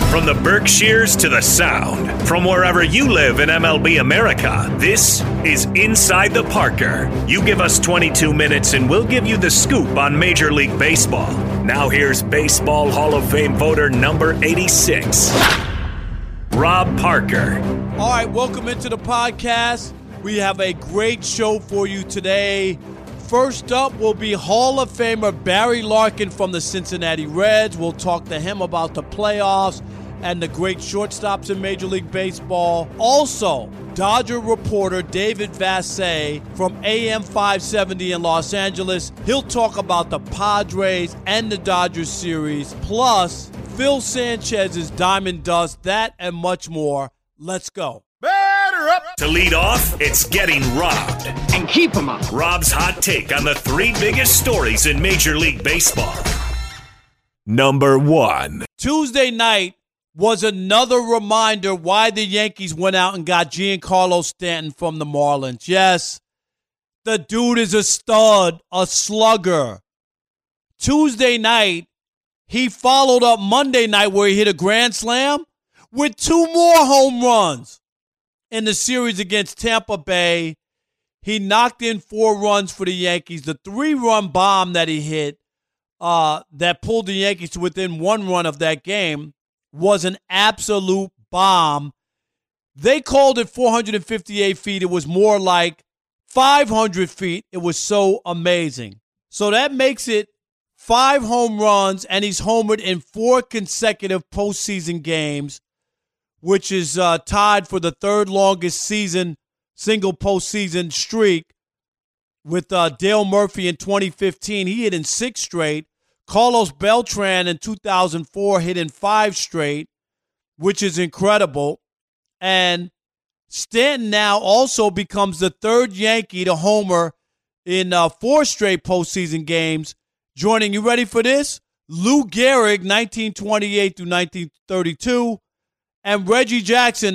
From the Berkshires to the Sound, from wherever you live in MLB America, this is Inside the Parker. You give us 22 minutes and we'll give you the scoop on Major League Baseball. Now here's Baseball Hall of Fame voter number 86, Rob Parker. All right, welcome into the podcast. We have a great show for you today. First up will be Hall of Famer Barry Larkin from the Cincinnati Reds. We'll talk to him about the playoffs and the great shortstops in Major League Baseball. Also, Dodger reporter David Vassegh from AM 570 in Los Angeles. He'll talk about the Padres and the Dodgers series, plus Phil Sanchez's Diamond Dust, that and much more. Let's go. Batter up! To lead off, it's Getting Robbed. And keep them up. Rob's hot take on the three biggest stories in Major League Baseball. Number 1. Tuesday night was another reminder why the Yankees went out and got Giancarlo Stanton from the Marlins. Yes, the dude is a stud, a slugger. Tuesday night, he followed up Monday night where he hit a grand slam with 2 more home runs in the series against Tampa Bay. He knocked in 4 runs for the Yankees. The 3-run bomb that he hit that pulled the Yankees to within 1 run of that game was an absolute bomb. They called it 458 feet. It was more like 500 feet. It was so amazing. So that makes it 5 home runs, and he's homered in 4 consecutive postseason games, which is tied for the 3rd longest single postseason streak with Dale Murphy in 2015. He hit in 6 straight. Carlos Beltran in 2004 hit in 5 straight, which is incredible. And Stanton now also becomes the 3rd Yankee to homer in 4 straight postseason games, joining, you ready for this? Lou Gehrig, 1928 through 1932, and Reggie Jackson,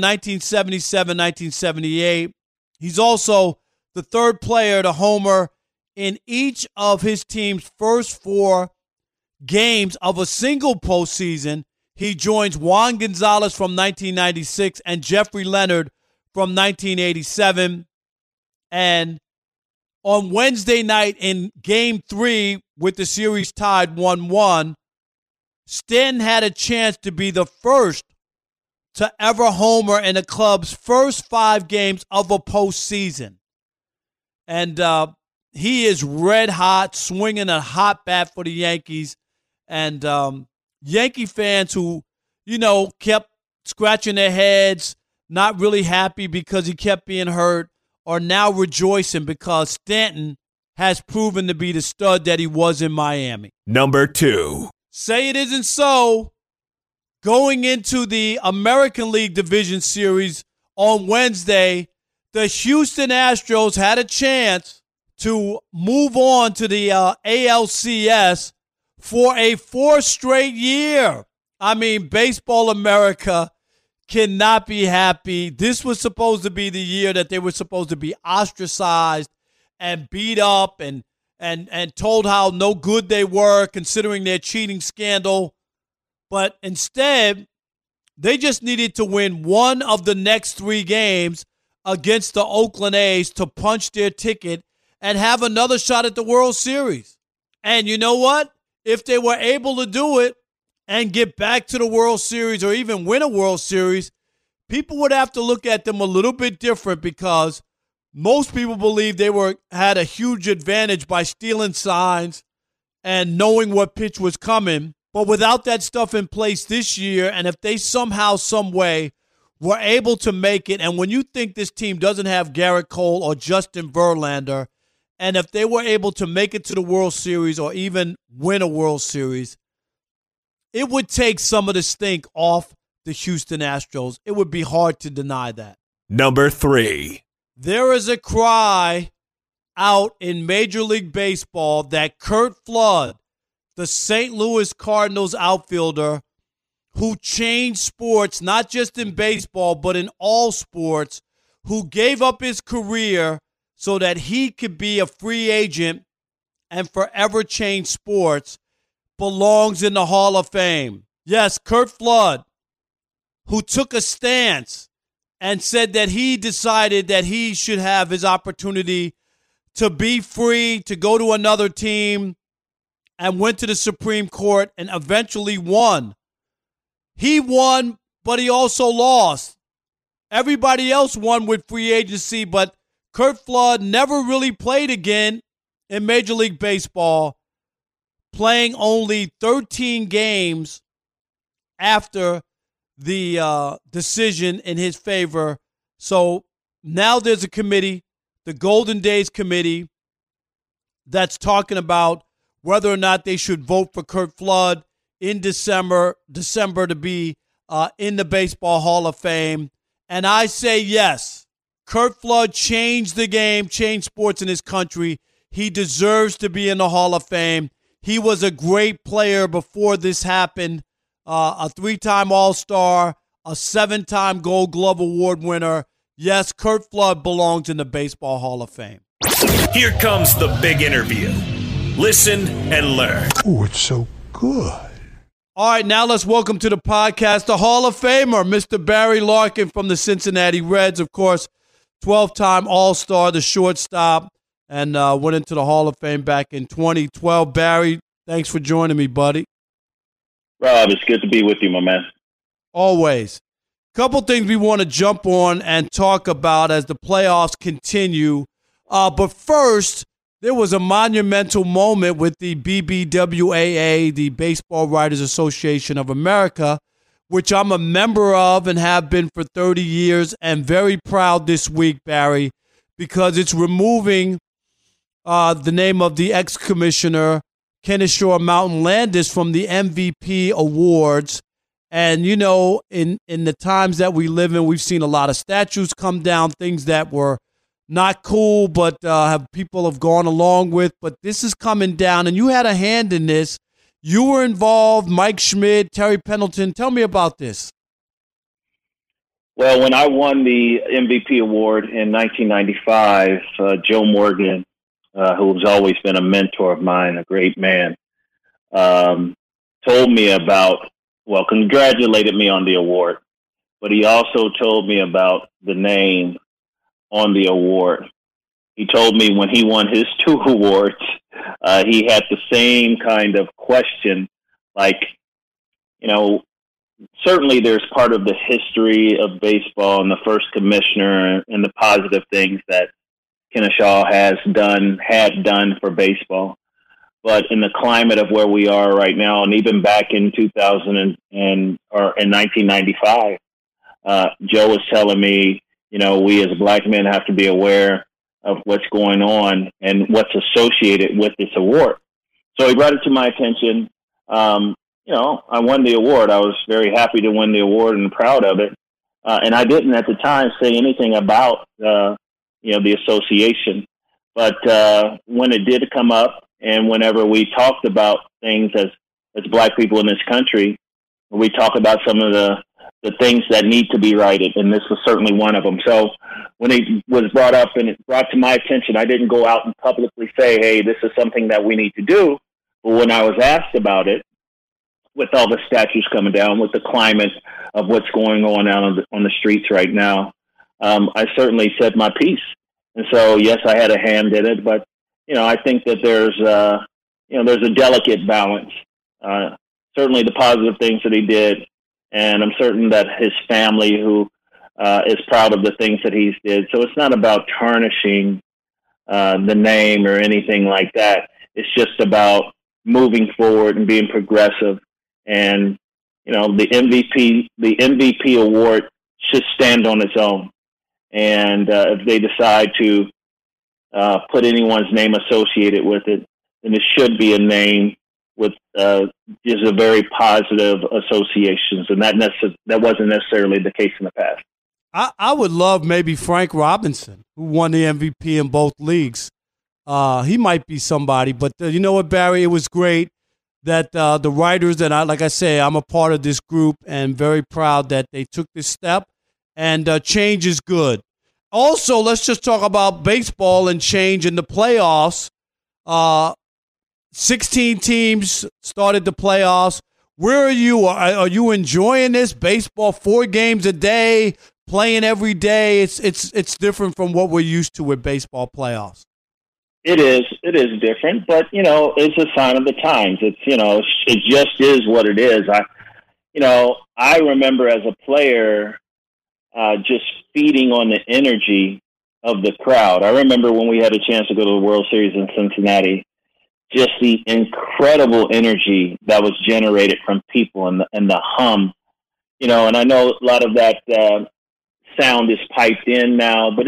1977-1978. He's also the 3rd player to homer in each of his team's first 4 games of a single postseason. He joins Juan Gonzalez from 1996 and Jeffrey Leonard from 1987. And on Wednesday night in Game 3, with the series tied 1-1, Stanton had a chance to be the first to ever homer in the club's first 5 games of a postseason. And he is red hot, swinging a hot bat for the Yankees. And Yankee fans who, kept scratching their heads, not really happy because he kept being hurt, are now rejoicing because Stanton has proven to be the stud that he was in Miami. Number 2. Say it isn't so. Going into the American League Division Series on Wednesday, the Houston Astros had a chance to move on to the ALCS for a 4th straight year. I mean, Baseball America cannot be happy. This was supposed to be the year that they were supposed to be ostracized and beat up and told how no good they were considering their cheating scandal. But instead, they just needed to win 1 of the next 3 games against the Oakland A's to punch their ticket and have another shot at the World Series. And you know what? If they were able to do it and get back to the World Series or even win a World Series, people would have to look at them a little bit different because most people believe they had a huge advantage by stealing signs and knowing what pitch was coming. But without that stuff in place this year, and if they somehow, some way were able to make it, and when you think this team doesn't have Garrett Cole or Justin Verlander, and if they were able to make it to the World Series or even win a World Series, it would take some of the stink off the Houston Astros. It would be hard to deny that. Number 3. There is a cry out in Major League Baseball that Curt Flood, the St. Louis Cardinals outfielder, who changed sports, not just in baseball, but in all sports, who gave up his career so that he could be a free agent and forever change sports, belongs in the Hall of Fame. Yes, Curt Flood, who took a stance and said that he decided that he should have his opportunity to be free, to go to another team, and went to the Supreme Court and eventually won. He won, but he also lost. Everybody else won with free agency, but Curt Flood never really played again in Major League Baseball, playing only 13 games after the decision in his favor. So now there's a committee, the Golden Days Committee, that's talking about whether or not they should vote for Curt Flood in December to be in the Baseball Hall of Fame. And I say yes. Curt Flood changed the game, changed sports in this country. He deserves to be in the Hall of Fame. He was a great player before this happened. A 3-time All-Star, a 7-time Gold Glove Award winner. Yes, Curt Flood belongs in the Baseball Hall of Fame. Here comes the big interview. Listen and learn. Oh, it's so good. All right, now let's welcome to the podcast the Hall of Famer, Mr. Barry Larkin from the Cincinnati Reds. Of course, 12-time All-Star, the shortstop, and went into the Hall of Fame back in 2012. Barry, thanks for joining me, buddy. Rob, it's good to be with you, my man. Always. Couple things we want to jump on and talk about as the playoffs continue. But first, there was a monumental moment with the BBWAA, the Baseball Writers Association of America, which I'm a member of and have been for 30 years, and very proud this week, Barry, because it's removing the name of the ex-commissioner, Kennesaw Mountain Landis, from the MVP awards. And, you know, in the times that we live in, we've seen a lot of statues come down, things that were not cool, but people have gone along with. But this is coming down, and you had a hand in this. You were involved, Mike Schmidt, Terry Pendleton. Tell me about this. Well, when I won the MVP award in 1995, Joe Morgan, who has always been a mentor of mine, a great man, told me congratulated me on the award, but he also told me about the name on the award. He told me when he won his 2 awards, he had the same kind of question, like, you know, certainly there's part of the history of baseball and the first commissioner and the positive things that Kennesaw had done for baseball. But in the climate of where we are right now, and even back in 1995, Joe was telling me, you know, we as black men have to be aware of what's going on and what's associated with this award. So he brought it to my attention. You know, I won the award. I was very happy to win the award and proud of it. And I didn't at the time say anything about, the association. But when it did come up, and whenever we talked about things as black people in this country, we talk about some of the things that need to be righted, and this was certainly one of them. So when it was brought up and it brought to my attention, I didn't go out and publicly say, hey, this is something that we need to do. But when I was asked about it, with all the statues coming down, with the climate of what's going on out on the streets right now, I certainly said my piece. And so, yes, I had a hand in it, but, you know, I think that there's a delicate balance. Certainly the positive things that he did, and I'm certain that his family, who is proud of the things that he's did. So it's not about tarnishing the name or anything like that. It's just about moving forward and being progressive. And, you know, the MVP award should stand on its own. And if they decide to put anyone's name associated with it, then it should be a name with just a very positive associations. And that wasn't necessarily the case in the past. I would love maybe Frank Robinson, who won the MVP in both leagues. He might be somebody. But you know what, Barry? It was great that the writers, and like I say, I'm a part of this group and very proud that they took this step. And change is good. Also, let's just talk about baseball and change in the playoffs. 16 teams started the playoffs. Where are you? Are you enjoying this baseball? 4 games a day, playing every day. It's different from what we're used to with baseball playoffs. It is different, but it's a sign of the times. It's it just is what it is. I remember as a player just feeding on the energy of the crowd. I remember when we had a chance to go to the World Series in Cincinnati, just the incredible energy that was generated from people and the hum, and I know a lot of that sound is piped in now, but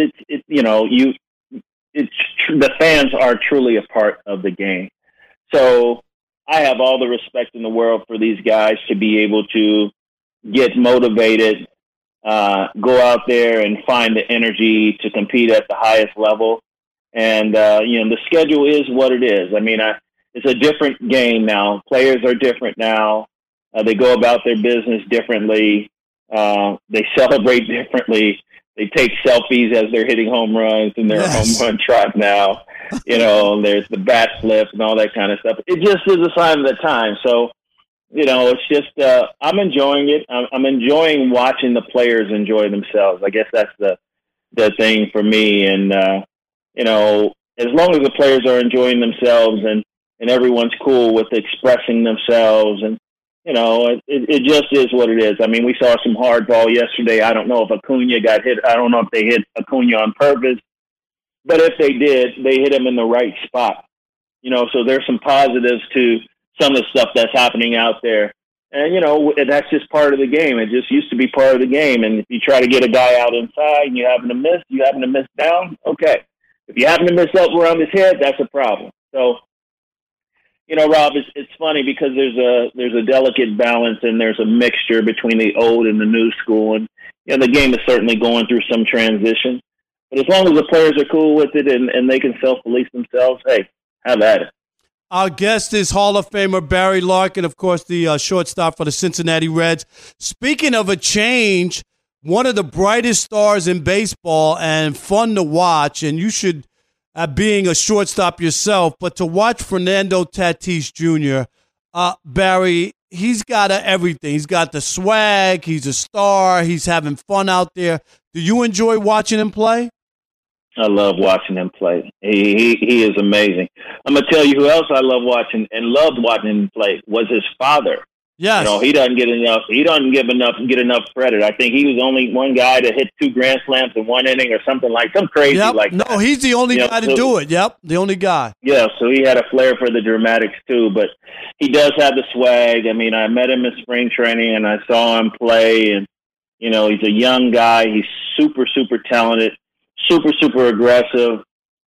the fans are truly a part of the game. So I have all the respect in the world for these guys to be able to get motivated, go out there and find the energy to compete at the highest level. And, the schedule is what it is. I mean, it's a different game now. Players are different now. They go about their business differently. They celebrate differently. They take selfies as they're hitting home runs in their home run trot now. There's the bat flip and all that kind of stuff. It just is a sign of the time. So, it's just I'm enjoying it. I'm enjoying watching the players enjoy themselves. I guess that's the thing for me. And, as long as the players are enjoying themselves and everyone's cool with expressing themselves and, it just is what it is. I mean, we saw some hard ball yesterday. I don't know if Acuna got hit. I don't know if they hit Acuna on purpose. But if they did, they hit him in the right spot. So there's some positives to some of the stuff that's happening out there. And, that's just part of the game. It just used to be part of the game. And if you try to get a guy out inside and you happen to miss down, okay. If you happen to miss up around his head, that's a problem. So, Rob, it's funny because there's a delicate balance and there's a mixture between the old and the new school. And, the game is certainly going through some transition. But as long as the players are cool with it and they can self-police themselves, hey, have at it. Our guest is Hall of Famer Barry Larkin, of course, the shortstop for the Cincinnati Reds. Speaking of a change, one of the brightest stars in baseball and fun to watch, and you should, being a shortstop yourself, but to watch Fernando Tatis Jr., Barry, he's got everything. He's got the swag. He's a star. He's having fun out there. Do you enjoy watching him play? I love watching him play. He is amazing. I'm gonna tell you who else I love watching and loved watching him play was his father. Yes. He doesn't get enough credit. I think he was only one guy to hit 2 grand slams in 1 inning or something like crazy like that. No, he's the only guy to do it. Yep, the only guy. Yeah, so he had a flair for the dramatics too, but he does have the swag. I mean, I met him in spring training and I saw him play, and he's a young guy. He's super, super talented, super, super aggressive.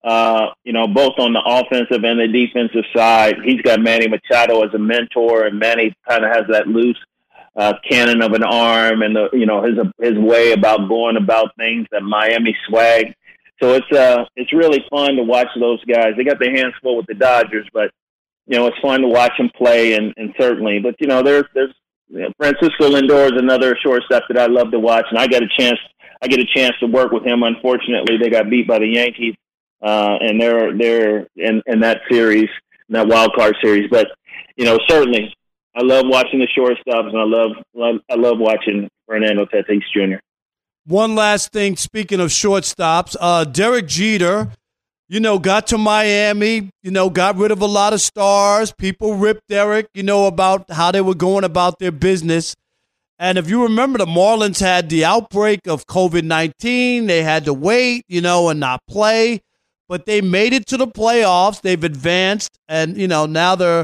Both on the offensive and the defensive side. He's got Manny Machado as a mentor, and Manny kind of has that loose cannon of an arm, and his way about going about things, that Miami swag. So it's really fun to watch those guys. They got their hands full with the Dodgers, but it's fun to watch them play, and certainly. But there's Francisco Lindor is another shortstop that I love to watch, and I get a chance to work with him. Unfortunately, they got beat by the Yankees. And they're in that series, in that wild card series. But certainly, I love watching the shortstops, and I love watching Fernando Tatis Jr. One last thing, speaking of shortstops, Derek Jeter, got to Miami, got rid of a lot of stars. People ripped Derek, about how they were going about their business. And if you remember, the Marlins had the outbreak of COVID-19. They had to wait, and not play. But they made it to the playoffs. They've advanced, and, now they're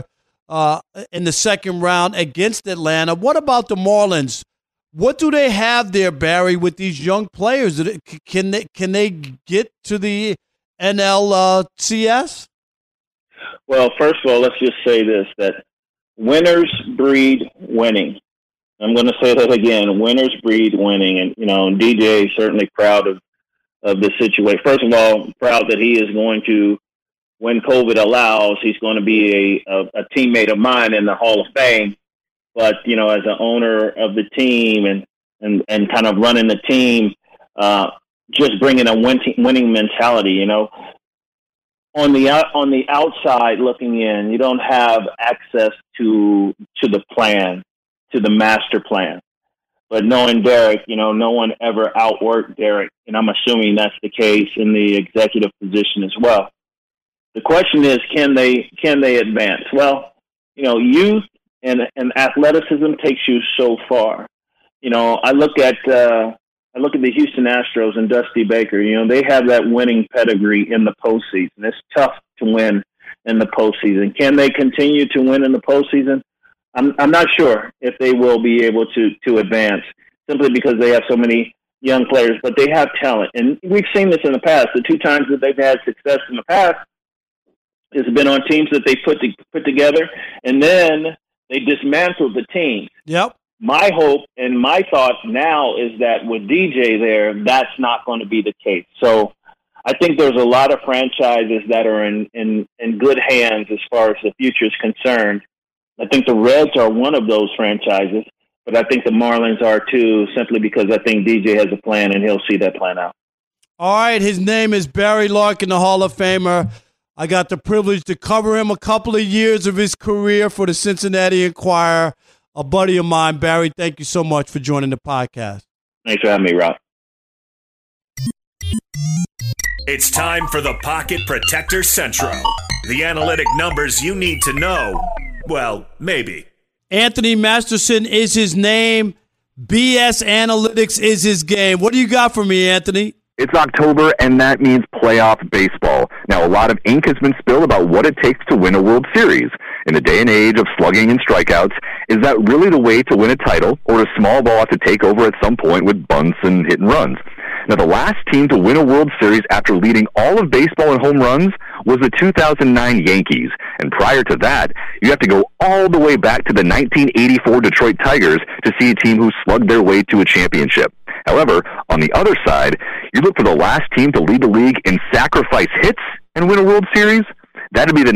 in the second round against Atlanta. What about the Marlins? What do they have there, Barry, with these young players? Can they get to the NLCS? Well, first of all, let's just say this, that winners breed winning. I'm going to say that again. Winners breed winning. And, DJ is certainly proud of the situation. First of all, proud that he is going to, when COVID allows, he's going to be a teammate of mine in the Hall of Fame. But, as an owner of the team and kind of running the team, just bringing a winning mentality, on the outside looking in, you don't have access to the plan, to the master plan. But knowing Derek, no one ever outworked Derek, and I'm assuming that's the case in the executive position as well. The question is, can they advance? Well, youth and athleticism takes you so far. I look at the Houston Astros and Dusty Baker. They have that winning pedigree in the postseason. It's tough to win in the postseason. Can they continue to win in the postseason? I'm not sure if they will be able to advance, simply because they have so many young players, but they have talent. And we've seen this in the past. The two times that they've had success in the past has been on teams that they put together, and then they dismantled the teams. Yep. My hope and my thought now is that with DJ there, that's not going to be the case. So I think there's a lot of franchises that are in good hands as far as the future is concerned. I think the Reds are one of those franchises, but I think the Marlins are too, simply because I think DJ has a plan and he'll see that plan out. All right, his name is Barry Larkin, the Hall of Famer. I got the privilege to cover him a couple of years of his career for the Cincinnati Enquirer. A buddy of mine, Barry, thank you so much for joining the podcast. Thanks for having me, Rob. It's time for the Pocket Protector Central. The analytic numbers you need to know. Well, maybe. Anthony Masterson is his name. BS Analytics is his game. What do you got for me, Anthony? It's October, and that means playoff baseball. Now, a lot of ink has been spilled about what it takes to win a World Series. In the day and age of slugging and strikeouts, is that really the way to win a title, or does small ball have to take over at some point with bunts and hit and runs? Now, the last team to win a World Series after leading all of baseball in home runs was the 2009 Yankees. And prior to that, you have to go all the way back to the 1984 Detroit Tigers to see a team who slugged their way to a championship. However, on the other side, you look for the last team to lead the league in sacrifice hits and win a World Series. That would be the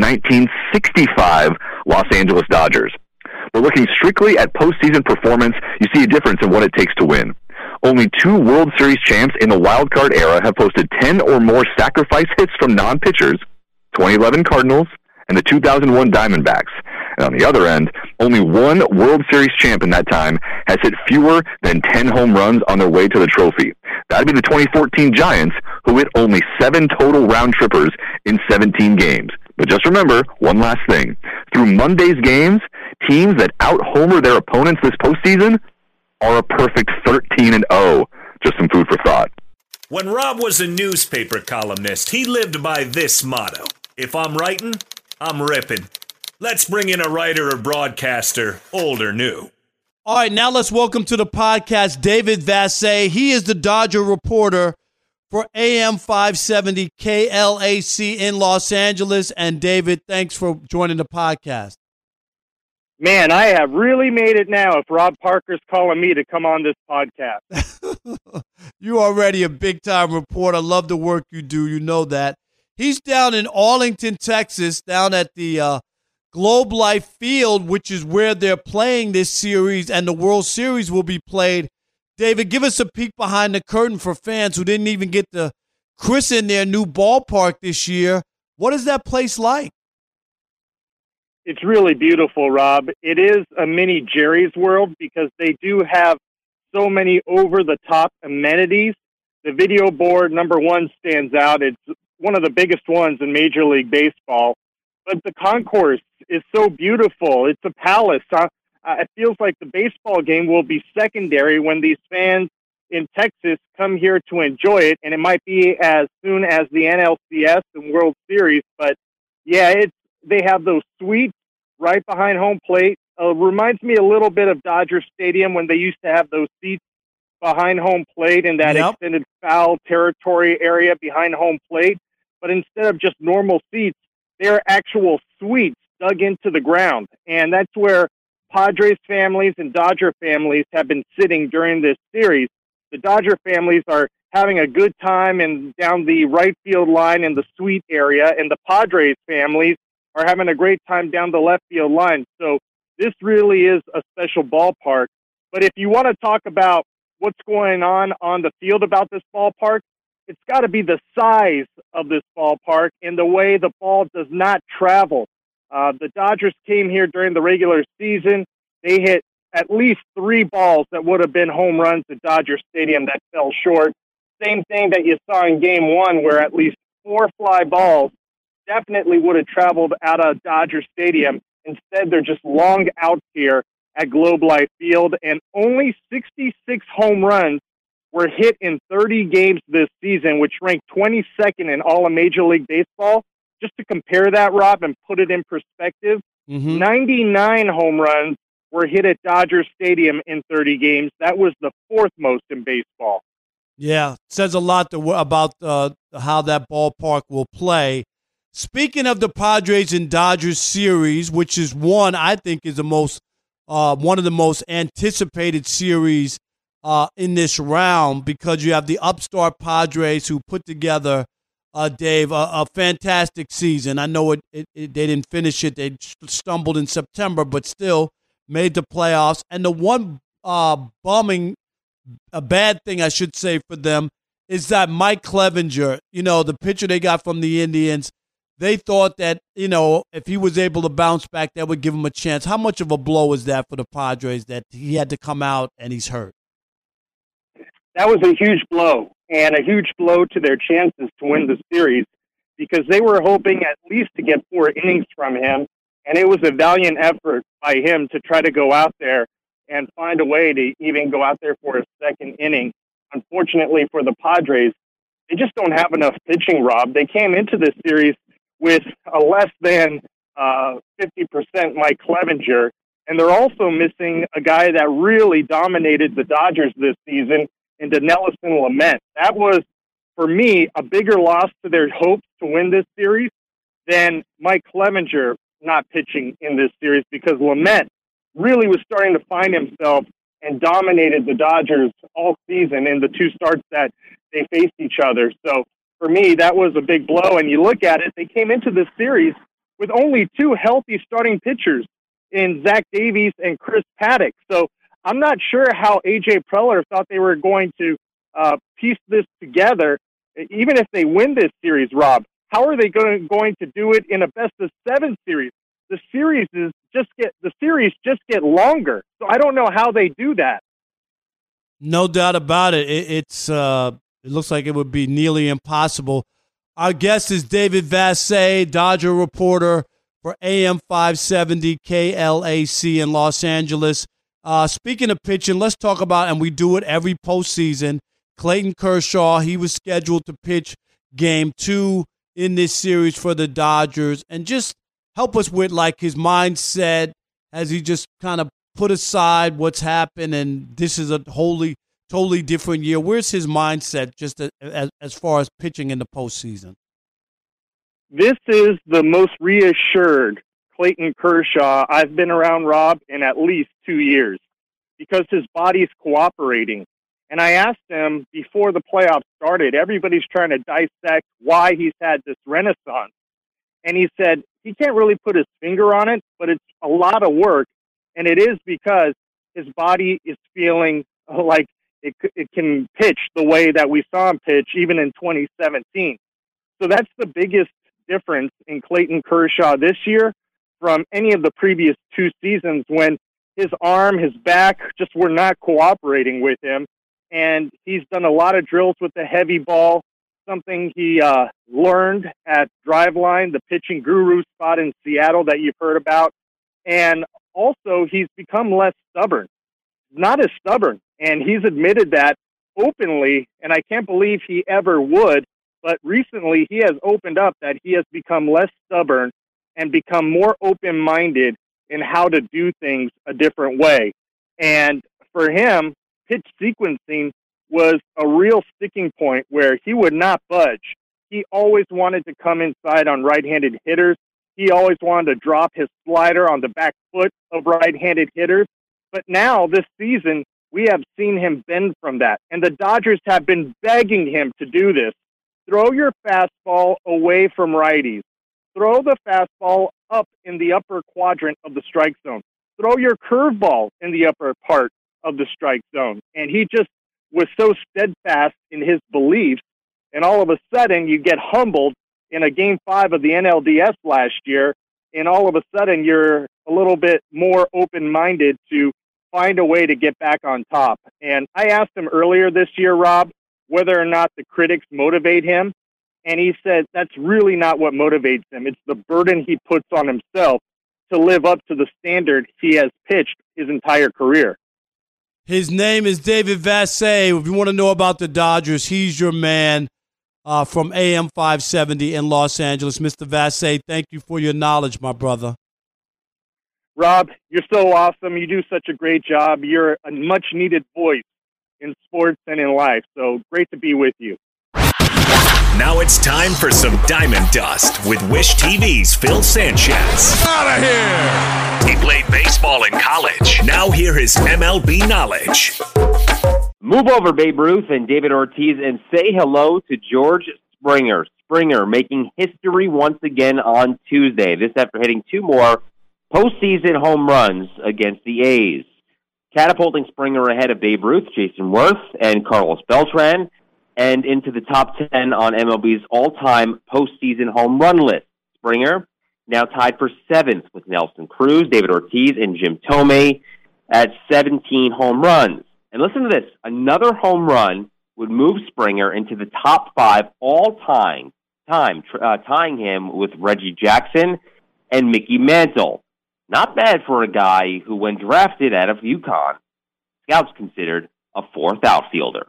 1965 Los Angeles Dodgers. But looking strictly at postseason performance, you see a difference in what it takes to win. Only 2 World Series champs in the wild card era have posted 10 or more sacrifice hits from non-pitchers, 2011 Cardinals and the 2001 Diamondbacks. And on the other end, only 1 World Series champ in that time has hit fewer than 10 home runs on their way to the trophy. That would be the 2014 Giants, who hit only 7 total round trippers in 17 games. But just remember, one last thing. Through Monday's games, teams that out-homer their opponents this postseason are a perfect 13-0. Just some food for thought. When Rob was a newspaper columnist, he lived by this motto. If I'm writing, I'm ripping. Let's bring in a writer or broadcaster, old or new. All right, now let's welcome to the podcast David Vassegh. He is the Dodger reporter for AM 570 KLAC in Los Angeles. And David, thanks for joining the podcast. Man, I have really made it now if Rob Parker's calling me to come on this podcast. You're already a big-time reporter. I love the work you do. You know that. He's down in Arlington, Texas, down at the Globe Life Field, which is where they're playing this series, and the World Series will be played. David, give us a peek behind the curtain for fans who didn't even get to christen their new ballpark this year. What is that place like? It's really beautiful, Rob. It is a mini Jerry's World because they do have so many over-the-top amenities. The video board, number 1, stands out. It's one of the biggest ones in Major League Baseball. But the concourse is so beautiful. It's a palace. It feels like the baseball game will be secondary when these fans in Texas come here to enjoy it, and it might be as soon as the NLCS and World Series. But, yeah, they have those suites right behind home plate. Reminds me a little bit of Dodger Stadium when they used to have those seats behind home plate in that extended foul territory area behind home plate. But instead of just normal seats, they're actual suites dug into the ground. And that's where Padres families and Dodger families have been sitting during this series. The Dodger families are having a good time and down the right field line in the suite area, and the Padres families are having a great time down the left field line. So this really is a special ballpark. But if you want to talk about what's going on the field about this ballpark, it's got to be the size of this ballpark and the way the ball does not travel. The Dodgers came here during the regular season. They hit at least 3 balls that would have been home runs at Dodger Stadium that fell short. Same thing that you saw in Game 1, where at least 4 fly balls definitely would have traveled out of Dodger Stadium. Instead, they're just long out here at Globe Life Field, and only 66 home runs were hit in 30 games this season, which ranked 22nd in all of Major League Baseball. Just to compare that, Rob, and put it in perspective, 99 home runs were hit at Dodger Stadium in 30 games. That was the 4th most in baseball. Yeah, says a lot about how that ballpark will play. Speaking of the Padres and Dodgers series, which is one I think is the most one of the most anticipated series in this round, because you have the upstart Padres who put together, Dave, a fantastic season. I know they didn't finish it; they stumbled in September, but still made the playoffs. And the one a bad thing, I should say, for them is that Mike Clevinger, the pitcher they got from the Indians, they thought that, if he was able to bounce back, that would give him a chance. How much of a blow is that for the Padres that he had to come out and he's hurt? That was a huge blow, and a huge blow to their chances to win the series, because they were hoping at least to get 4 innings from him, and it was a valiant effort by him to try to go out there and find a way to even go out there for a second inning. Unfortunately for the Padres, they just don't have enough pitching, Rob. They came into this series with a less than 50% Mike Clevinger, and they're also missing a guy that really dominated the Dodgers this season in Dinelson Lamet. That was, for me, a bigger loss to their hopes to win this series than Mike Clevinger not pitching in this series, because Lamet really was starting to find himself and dominated the Dodgers all season in the 2 starts that they faced each other. So for me, that was a big blow. And you look at it, they came into this series with only 2 healthy starting pitchers in Zach Davies and Chris Paddock. So I'm not sure how A.J. Preller thought they were going to piece this together. Even if they win this series, Rob, how are they going to do it in a best-of-7 series? The series just get longer. So I don't know how they do that. No doubt about it. It looks like it would be nearly impossible. Our guest is David Vassegh, Dodger reporter for AM 570 KLAC in Los Angeles. Speaking of pitching, let's talk about, and we do it every postseason, Clayton Kershaw. He was scheduled to pitch Game 2 in this series for the Dodgers, and just help us with his mindset. Has he just kind of put aside what's happened and this is a totally different year? Where's his mindset just as far as pitching in the postseason? This is the most reassured Clayton Kershaw I've been around, Rob, in at least 2 years, because his body's cooperating. And I asked him before the playoffs started, everybody's trying to dissect why he's had this renaissance. And he said he can't really put his finger on it, but it's a lot of work. And it is because his body is feeling like it can pitch the way that we saw him pitch even in 2017. So that's the biggest difference in Clayton Kershaw this year from any of the previous 2 seasons, when his arm, his back just were not cooperating with him. And he's done a lot of drills with the heavy ball, something he learned at Driveline, the pitching guru spot in Seattle that you've heard about. And also, he's become less stubborn, not as stubborn. And he's admitted that openly, and I can't believe he ever would. But recently, he has opened up that he has become less stubborn and become more open-minded in how to do things a different way. And for him, pitch sequencing was a real sticking point where he would not budge. He always wanted to come inside on right-handed hitters. He always wanted to drop his slider on the back foot of right-handed hitters. But now, this season, we have seen him bend from that. And the Dodgers have been begging him to do this. Throw your fastball away from righties. Throw the fastball up in the upper quadrant of the strike zone. Throw your curveball in the upper part of the strike zone. And he just was so steadfast in his beliefs And all of a sudden, you get humbled in a Game 5 of the NLDS last year, and all of a sudden, you're a little bit more open-minded to find a way to get back on top. And I asked him earlier this year, Rob, whether or not the critics motivate him, and he said that's really not what motivates him. It's the burden he puts on himself to live up to the standard he has pitched his entire career. His name is David Vassegh. If you want to know about the Dodgers, he's your man from AM 570 in Los Angeles. Mr. Vassegh, thank you for your knowledge, my brother. Rob, you're so awesome. You do such a great job. You're a much-needed voice in sports and in life, so great to be with you. Now it's time for some Diamond Dust with Wish TV's Phil Sanchez. Out of here! He played baseball in college. Now hear his MLB knowledge. Move over, Babe Ruth and David Ortiz, and say hello to George Springer. Springer making history once again on Tuesday. This after hitting 2 more postseason home runs against the A's, catapulting Springer ahead of Babe Ruth, Jason Worth, and Carlos Beltran, and into the top 10 on MLB's all-time postseason home run list. Springer now tied for 7th with Nelson Cruz, David Ortiz, and Jim Thome at 17 home runs. And listen to this. Another home run would move Springer into the top 5 all-time, tying him with Reggie Jackson and Mickey Mantle. Not bad for a guy who, when drafted out of UConn, scouts considered a 4th outfielder.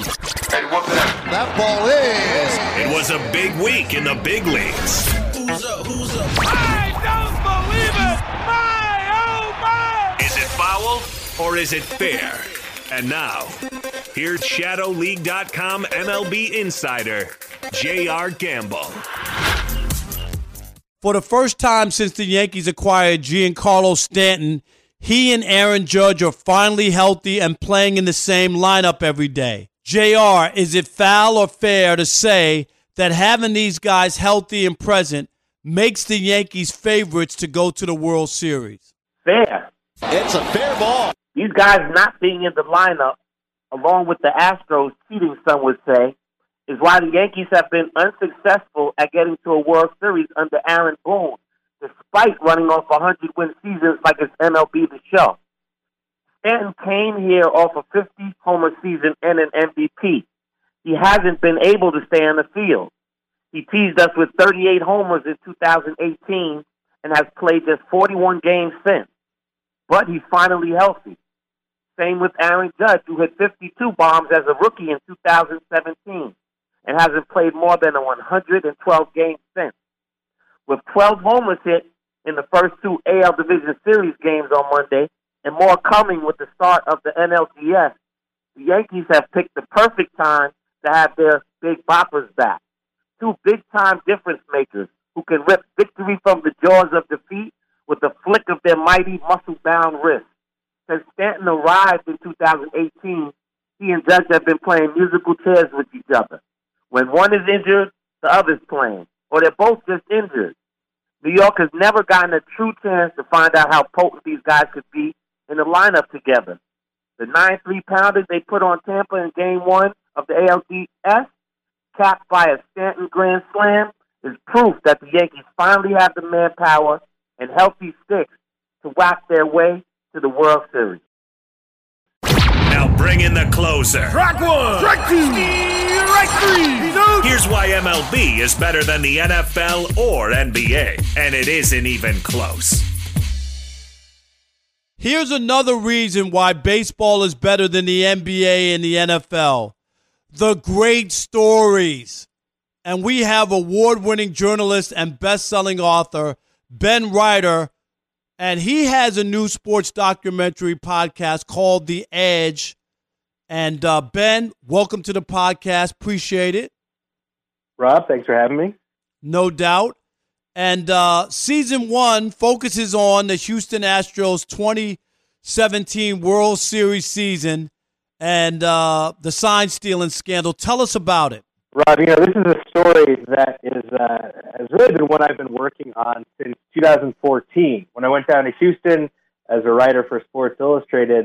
That ball is. It was a big week in the big leagues. Who's up? I don't believe it! My, oh my! Is it foul or is it fair? And now, here's ShadowLeague.com MLB insider, J.R. Gamble. For the first time since the Yankees acquired Giancarlo Stanton, he and Aaron Judge are finally healthy and playing in the same lineup every day. JR, is it foul or fair to say that having these guys healthy and present makes the Yankees favorites to go to the World Series? Fair. It's a fair ball. These guys not being in the lineup, along with the Astros cheating, some would say, is why the Yankees have been unsuccessful at getting to a World Series under Aaron Boone, despite running off 100-win seasons like it's MLB The Show. Stanton came here off a 50-homer season and an MVP. He hasn't been able to stay on the field. He teased us with 38 homers in 2018 and has played just 41 games since. But he's finally healthy. Same with Aaron Judge, who hit 52 bombs as a rookie in 2017 and hasn't played more than 112 games since. With 12 homers hit in the first 2 AL Division Series games on Monday, and more coming with the start of the NLDS, the Yankees have picked the perfect time to have their big boppers back. 2 big-time difference makers who can rip victory from the jaws of defeat with a flick of their mighty muscle-bound wrists. Since Stanton arrived in 2018, he and Judge have been playing musical chairs with each other. When one is injured, the other's playing, or they're both just injured. New York has never gotten a true chance to find out how potent these guys could be in the lineup together. The 9-3 pounder they put on Tampa in Game 1 of the ALDS, capped by a Stanton grand slam, is proof that the Yankees finally have the manpower and healthy sticks to whack their way to the World Series. Now bring in the closer. Strike 1. Strike 2. Strike 3. He's out. Here's why MLB is better than the NFL or NBA, and it isn't even close. Here's another reason why baseball is better than the NBA and the NFL. The great stories. And we have award-winning journalist and best-selling author Ben Reiter, and he has a new sports documentary podcast called The Edge. And Ben, welcome to the podcast. Appreciate it. Rob, thanks for having me. No doubt. And season 1 focuses on the Houston Astros 2017 World Series season and the sign-stealing scandal. Tell us about it. Rob, this is a story that has really been one I've been working on since 2014. When I went down to Houston as a writer for Sports Illustrated,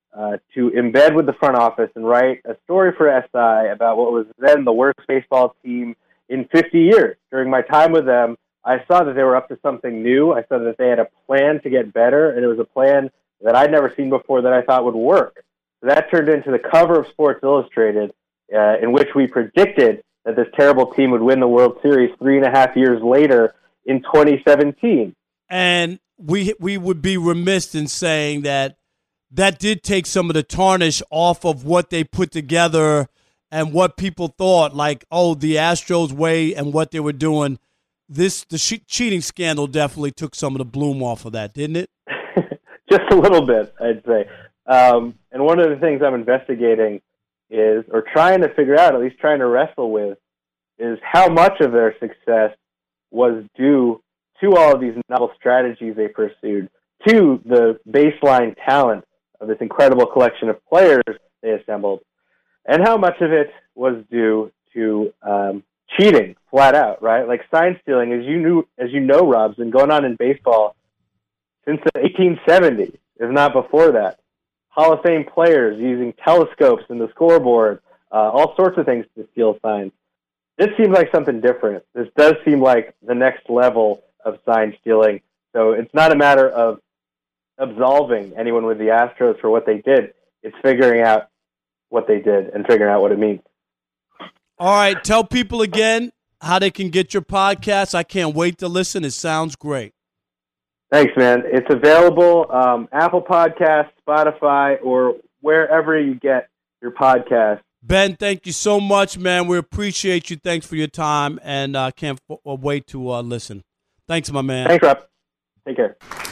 to embed with the front office and write a story for SI about what was then the worst baseball team in 50 years. During my time with them, I saw that they were up to something new. I saw that they had a plan to get better, and it was a plan that I'd never seen before that I thought would work. So that turned into the cover of Sports Illustrated, in which we predicted that this terrible team would win the World Series 3.5 years later in 2017. And we would be remiss in saying that did take some of the tarnish off of what they put together and what people thought, like, oh, the Astros way and what they were doing. The cheating scandal definitely took some of the bloom off of that, didn't it? Just a little bit, I'd say. And one of the things I'm investigating is, or trying to figure out, at least trying to wrestle with, is how much of their success was due to all of these novel strategies they pursued, to the baseline talent of this incredible collection of players they assembled, and how much of it was due to cheating, flat out, right? Like sign stealing, as you know, Rob's been going on in baseball since the 1870s, if not before that. Hall of Fame players using telescopes in the scoreboard, all sorts of things to steal signs. This seems like something different. This does seem like the next level of sign stealing. So it's not a matter of absolving anyone with the Astros for what they did. It's figuring out what they did and figuring out what it means. All right, tell people again how they can get your podcast. I can't wait to listen. It sounds great. Thanks, man. It's available Apple Podcasts, Spotify, or wherever you get your podcast. Ben, thank you so much, man. We appreciate you. Thanks for your time, and I can't wait to listen. Thanks, my man. Thanks, Rob. Take care.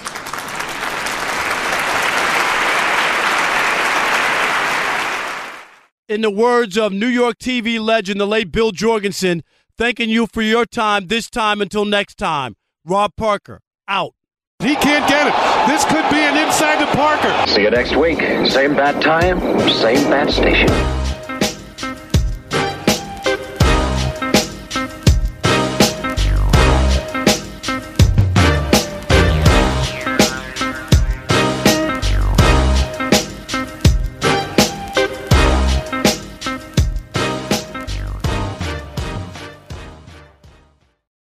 In the words of New York TV legend, the late Bill Jorgensen, thanking you for your time this time until next time. Rob Parker, out. He can't get it. This could be an inside to Parker. See you next week. Same bat time, same bat station.